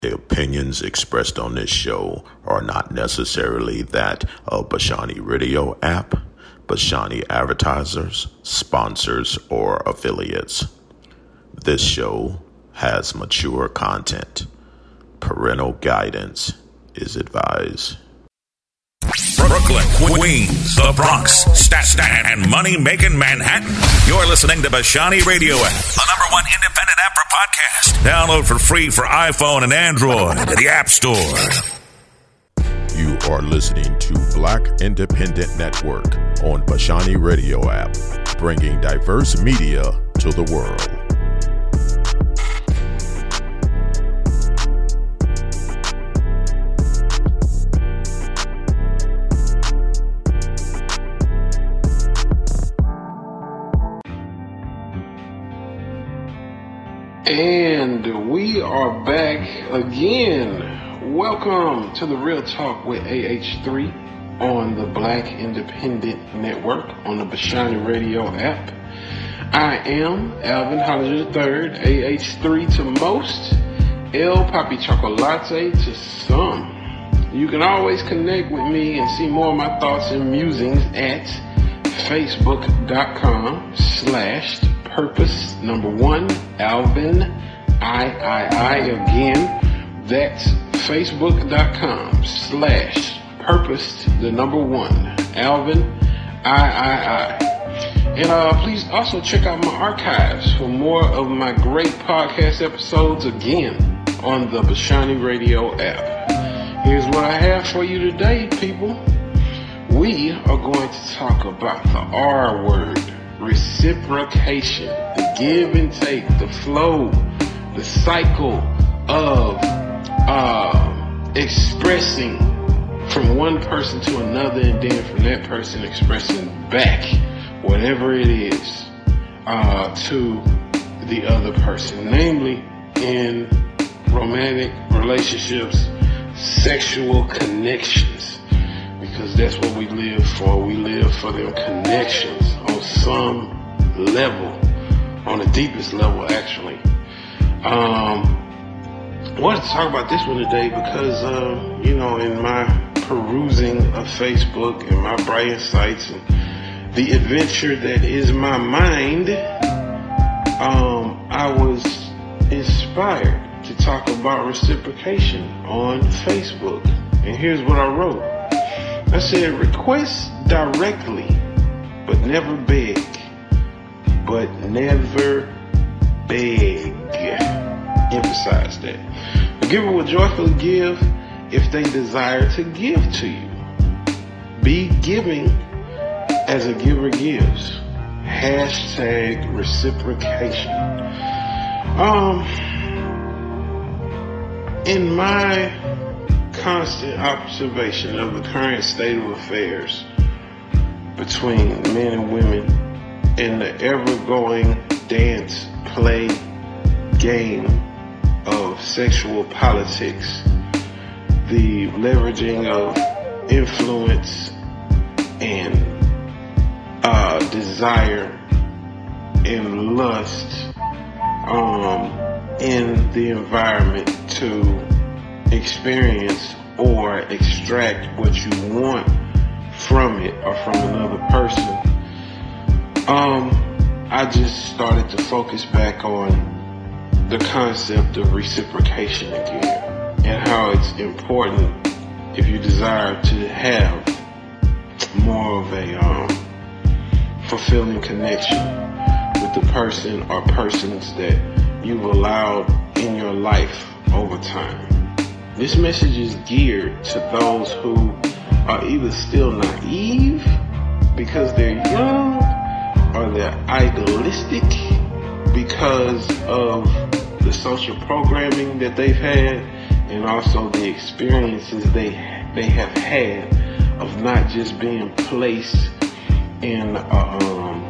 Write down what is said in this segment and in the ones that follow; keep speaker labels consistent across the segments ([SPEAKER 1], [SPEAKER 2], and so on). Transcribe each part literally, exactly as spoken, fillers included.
[SPEAKER 1] The opinions expressed on this show are not necessarily that of Bashani Radio app, Bashani advertisers, sponsors, or affiliates. This show has mature content. Parental guidance is advised.
[SPEAKER 2] Brooklyn, Queens, the Bronx, Staten, and money-making Manhattan. You're listening to Bashani Radio app, the number one independent app for podcasts. Download for free for iPhone and Android at the App Store.
[SPEAKER 1] You are listening to Black Independent Network on Bashani Radio app, bringing diverse media to the world.
[SPEAKER 3] And we are back again. Welcome to the Real Talk with A H three on the Black Independent Network on the Bashani Radio app. I am Alvin Hollinger the third, A H three to most, El Papi Chocolate to some. You can always connect with me and see more of my thoughts and musings at facebook.com slash purpose number one Alvin I I I again. That's facebook.com slash purpose the number one Alvin I I I. And uh, please also check out my archives for more of my great podcast episodes again on the Bashani Radio app. Here's what I have for you today, people. We are going to talk about the R word. Reciprocation, the give and take, the flow, the cycle of uh, expressing from one person to another, and then from that person expressing back whatever it is uh, to the other person, namely in romantic relationships, sexual connections, because that's what we live for. We live for them connections on some level, on the deepest level, actually. Um, I wanted to talk about this one today because, um, you know, in my perusing of Facebook and my bright insights and the adventure that is my mind, um, I was inspired to talk about reciprocation on Facebook. And here's what I wrote. I said, request directly, but never beg. But never beg. Emphasize that. The giver will joyfully give if they desire to give to you. Be giving as a giver gives. Hashtag reciprocation. Um, in my constant observation of the current state of affairs between men and women in the ever-going dance, play, game of sexual politics, the leveraging of influence and uh, desire and lust um, in the environment to experience or extract what you want from it or from another person. Um, I just started to focus back on the concept of reciprocation again and how it's important if you desire to have more of a um, fulfilling connection with the person or persons that you've allowed in your life over time. This message is geared to those who are either still naive because they're young, or they're idealistic because of the social programming that they've had, and also the experiences they they have had of not just being placed in a um,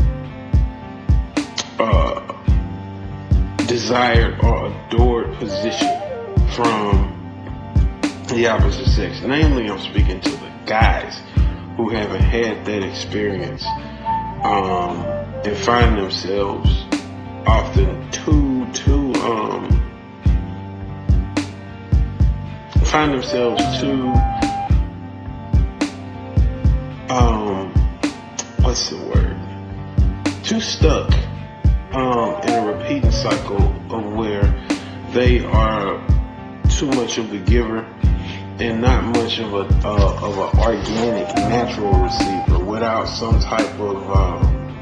[SPEAKER 3] uh, desired or adored position from the opposite sex. Namely, I'm speaking to the guys who haven't had that experience um, and find themselves often too, too um, find themselves too, um, what's the word? Too stuck um, in a repeating cycle of where they are too much of a giver and not much of a uh, of an organic, natural receiver without some type of um,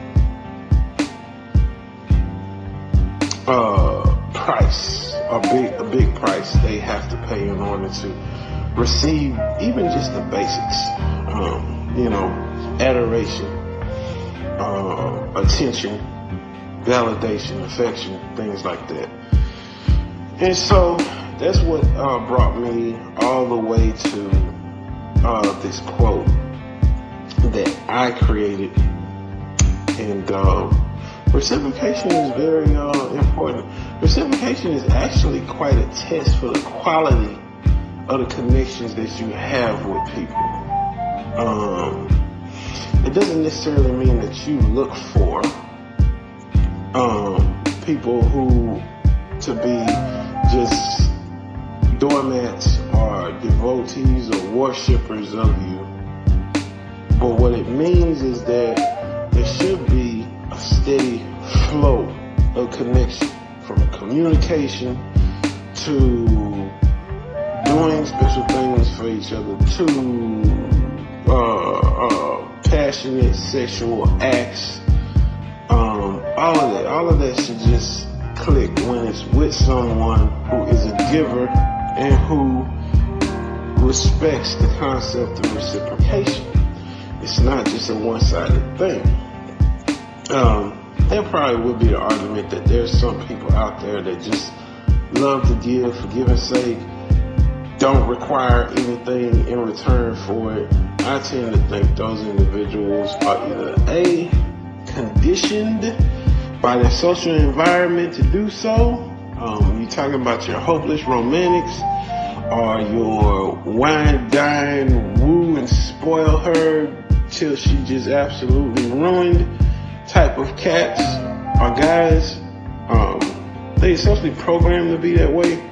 [SPEAKER 3] uh, price, a big a big price they have to pay in order to receive even just the basics. Um, you know, adoration, uh, attention, validation, affection, things like that. And so that's what uh, brought me all the way to uh, this quote that I created. And uh, reciprocation is very uh, important. Reciprocation is actually quite a test for the quality of the connections that you have with people. Um, it doesn't necessarily mean that you look for um, people who to be just doormats or devotees or worshippers of you. But what it means is that there should be a steady flow of connection, from communication to doing special things for each other to uh, uh, passionate sexual acts. Um, all of that, all of that should just click when it's with someone who is a giver and who respects the concept of reciprocation. It's not just a one-sided thing. Um, there probably would be the argument that there's some people out there that just love to give for giving's sake, don't require anything in return for it. I tend to think those individuals are either A, conditioned by their social environment to do so. Um, you're talking about your hopeless romantics or your wine, dine, woo, and spoil her till she just absolutely ruined type of cats or guys. Um, they essentially programmed to be that way,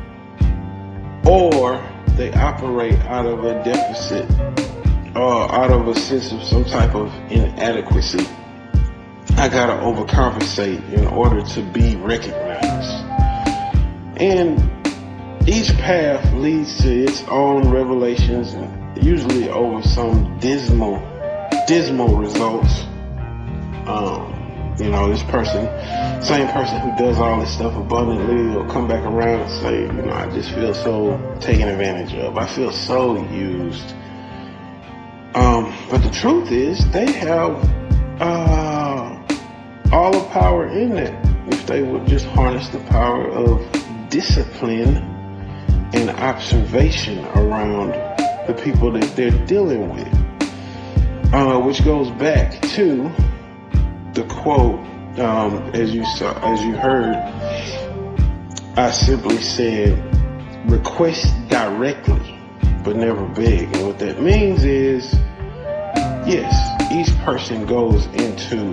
[SPEAKER 3] or they operate out of a deficit or out of a sense of some type of inadequacy. I gotta overcompensate in order to be recognized. And each path leads to its own revelations, and usually over some dismal, dismal results. Um, you know, this person, same person who does all this stuff abundantly will come back around and say, you know, I just feel so taken advantage of. I feel so used. Um, but the truth is, they have uh, all the power in that if they would just harness the power of discipline and observation around the people that they're dealing with. Uh, which goes back to the quote, um, as you saw, as you heard, I simply said, request directly, but never beg. And what that means is, yes, each person goes into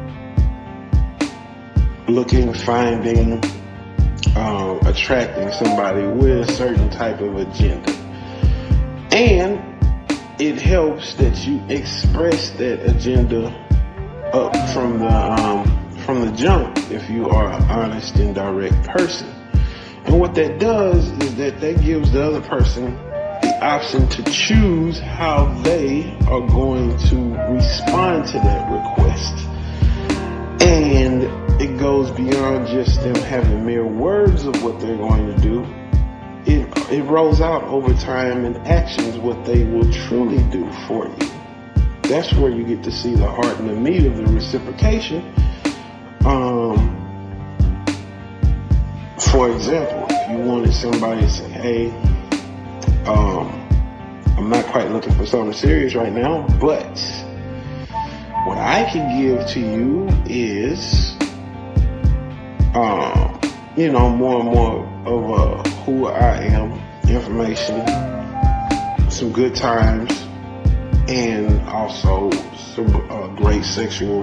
[SPEAKER 3] looking, finding, um, attracting somebody with a certain type of agenda. And it helps that you express that agenda up from the um, from the jump if you are an honest and direct person. And what that does is that that gives the other person the option to choose how they are going to respond to that request. And it goes beyond just them having mere words of what they're going to do. It, it rolls out over time in actions what they will truly do for you. That's where you get to see the heart and the meat of the reciprocation. Um, for example, if you wanted somebody to say, hey, um, I'm not quite looking for something serious right now, but what I can give to you is, um, you know, more and more of a who I am, information, some good times, and also some uh, great sexual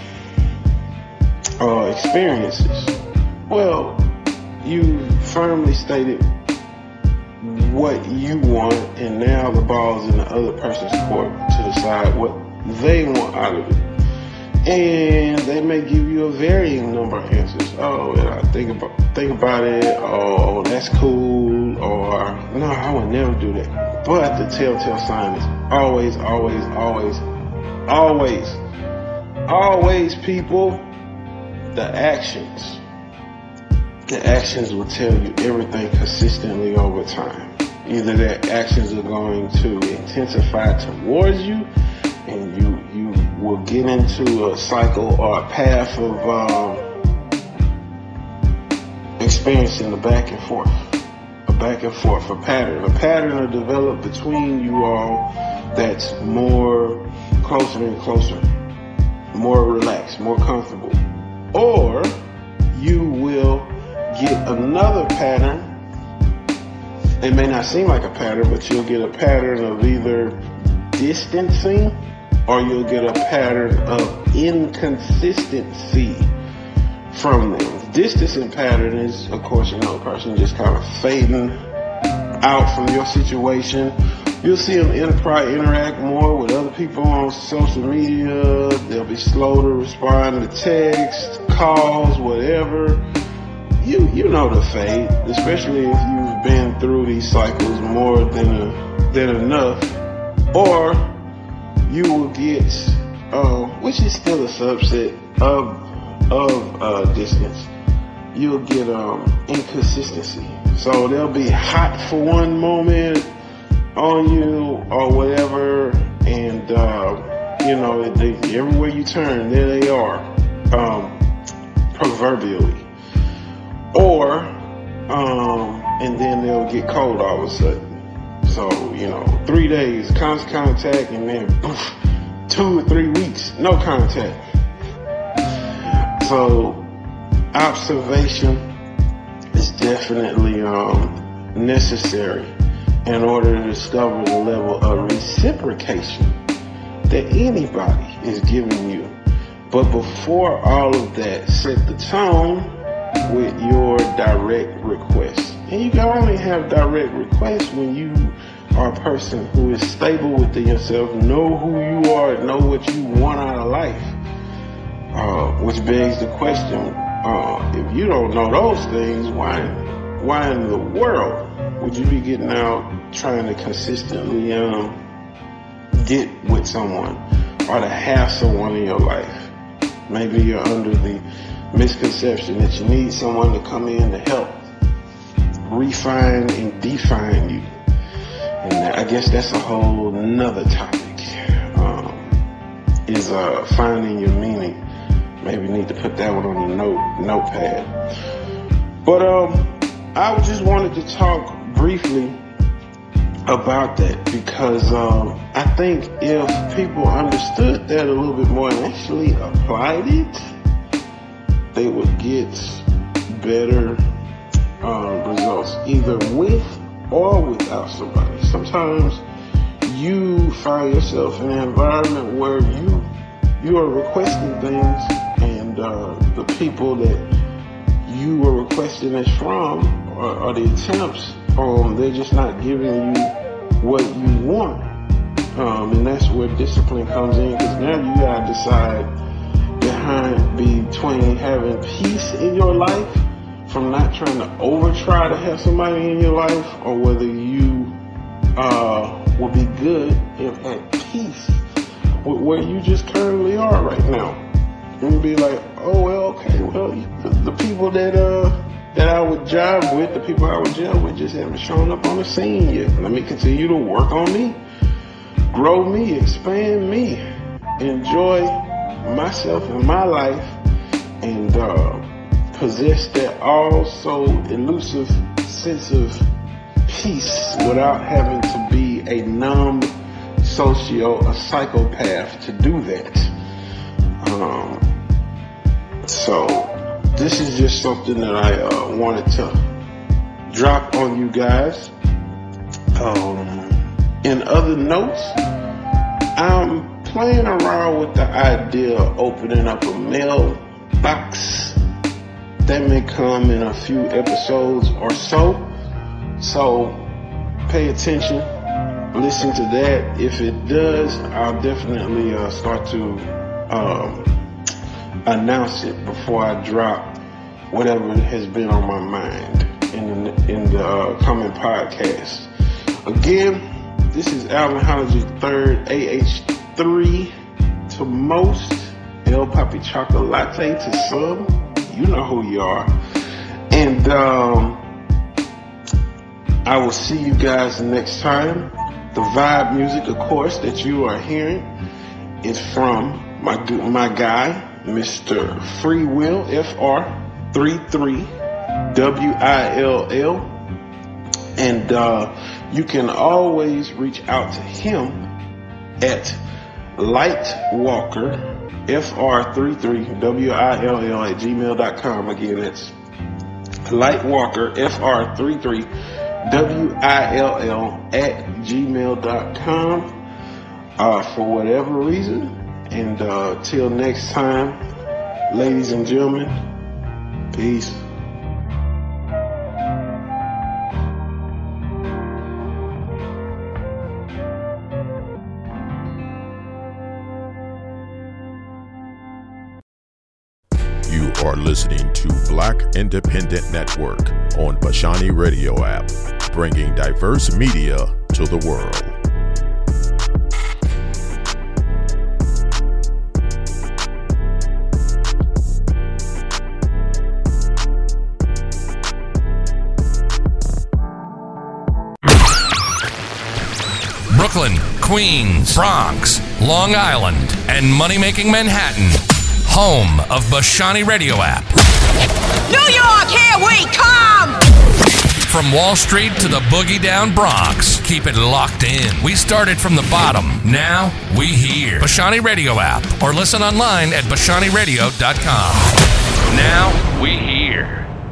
[SPEAKER 3] uh, experiences. Well, you firmly stated what you want, and now the ball's in the other person's court to decide what they want out of it. And they may give you a varying number of answers. Oh, yeah, think about think about it. Oh, that's cool. Or no, I would never do that. But the telltale sign is always, always, always, always, always, people, the actions. The actions will tell you everything consistently over time. Either their actions are going to intensify towards you, and you you will get into a cycle or a path of um, experiencing the back and forth, a back and forth, a pattern. A pattern will develop between you all that's more closer and closer, more relaxed, more comfortable. Or you will get another pattern. It may not seem like a pattern, but you'll get a pattern of either distancing, or you'll get a pattern of inconsistency from them. The distancing pattern is, of course, you know, a person just kind of fading out from your situation. You'll see them in, probably interact more with other people on social media. They'll be slow to respond to text, calls, whatever. You you know the fade, especially if you've been through these cycles more than a, than enough. Or you will get, uh, which is still a subset of of uh, distance, you'll get um, inconsistency. So they'll be hot for one moment on you or whatever, and uh, you know, they, everywhere you turn, there they are, um, proverbially. Or, um, and then they'll get cold all of a sudden. So, you know, three days, constant contact, and then poof, two or three weeks, no contact. So, observation is definitely um, necessary in order to discover the level of reciprocation that anybody is giving you. But before all of that, set the tone with your direct request. And you can only have direct requests when you are a person who is stable within yourself, know who you are, know what you want out of life. Uh, which begs the question, uh, if you don't know those things, why, why in the world would you be getting out trying to consistently um, get with someone or to have someone in your life? Maybe you're under the misconception that you need someone to come in to help refine and define you. And I guess that's a whole nother topic, um, is uh, finding your meaning. Maybe need to put that one on your note, notepad. But um, I just wanted to talk briefly about that because um, I think if people understood that a little bit more and actually applied it, they would get better uh, results, either with or without somebody. Sometimes you find yourself in an environment where you you are requesting things, and uh, the people that you were requesting this from, or, or the attempts, um, they're just not giving you what you want, um, and that's where discipline comes in. Because now you gotta decide behind between having peace in your life from not trying to over try to have somebody in your life, or whether you uh, will be good and at peace with where you just currently are right now, and be like, oh well, okay, well the, the people that uh that I would jive with, the people I would gel with, just haven't shown up on the scene yet. Let me continue to work on me, grow me, expand me, enjoy myself and my life, and uh, possess that also elusive sense of peace without having to be a numb socio, a psychopath to do that. Um, so this is just something that I uh, wanted to drop on you guys. Um, in other notes, I'm playing around with the idea of opening up a mailbox that may come in a few episodes or so. So pay attention, listen to that. If it does, I'll definitely uh, start to um, announce it before I drop whatever has been on my mind in the, in the uh, coming podcast. Again, this is Alvin Hollinger the third, A H three to most, El Papi Chocolate to some. You know who you are. And um, I will see you guys next time. The vibe music, of course, that you are hearing is from my my guy, Mister Free Will, F R thirty-three, W I L L. And uh, you can always reach out to him at Lightwalker, F R thirty-three, W I L L at gmail dot com. Again, that's Lightwalker, F R thirty-three, W I L L at gmail dot com uh, for whatever reason. And uh, till next time, ladies and gentlemen, peace.
[SPEAKER 1] You are listening to Black Independent Network on Bashani Radio app, bringing diverse media to the world.
[SPEAKER 4] Brooklyn, Queens, Bronx, Long Island, and money-making Manhattan. Home of Bashani Radio app.
[SPEAKER 5] New York, here we come!
[SPEAKER 4] From Wall Street to the boogie down Bronx, keep it locked in. We started from the bottom. Now we here. Bashani Radio app or listen online at bashani radio dot com. Now we here.